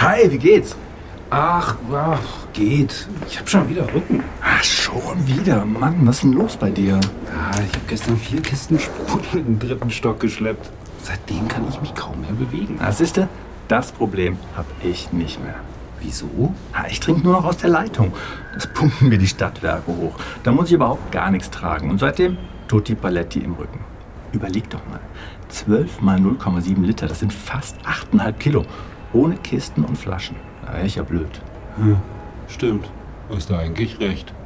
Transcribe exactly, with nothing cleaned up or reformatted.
Hi, wie geht's? Ach, ach, geht. Ich hab schon wieder Rücken. Ach, schon wieder? Mann, was ist denn los bei dir? Ja, ich habe gestern vier Kisten Sprudel in den dritten Stock geschleppt. Seitdem kann ich mich kaum mehr bewegen. Na, siehste, das Problem hab ich nicht mehr. Wieso? Ja, ich trinke nur noch aus der Leitung. Das pumpen mir die Stadtwerke hoch. Da muss ich überhaupt gar nichts tragen. Und seitdem Tutti Paletti im Rücken. Überleg doch mal. zwölf mal null Komma sieben Liter, das sind fast acht Komma fünf Kilo. Ohne Kisten und Flaschen. Da wäre ich ja blöd. Hm, stimmt. Hast du eigentlich recht.